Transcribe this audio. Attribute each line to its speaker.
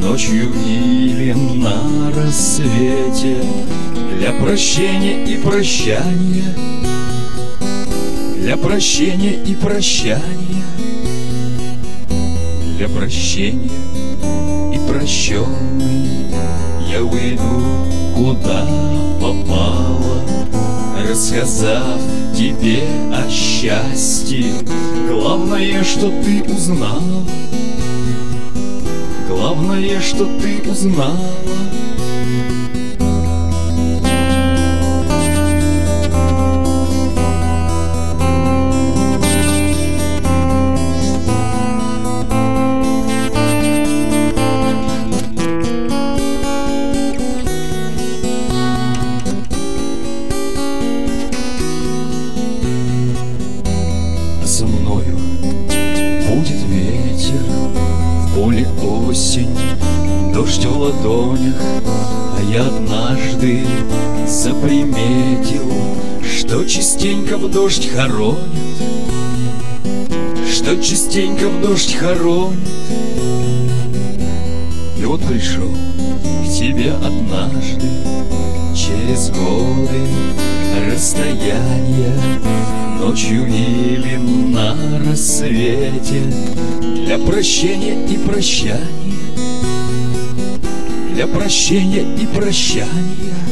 Speaker 1: ночью или на рассвете, для прощения и прощания, для прощения и прощания, для прощения и прощенный я уйду, куда попало, рассказав тебе о счастье. Главное, что ты узнала, главное, что ты узнала. Со мною будет ветер, в поле осень, дождь в ладонях. А я однажды заприметил, что частенько в дождь хоронят, что частенько в дождь хоронят. И вот пришел к тебе однажды, через годы расстояния, ночью или на рассвете, для прощения и прощания, для прощения и прощания,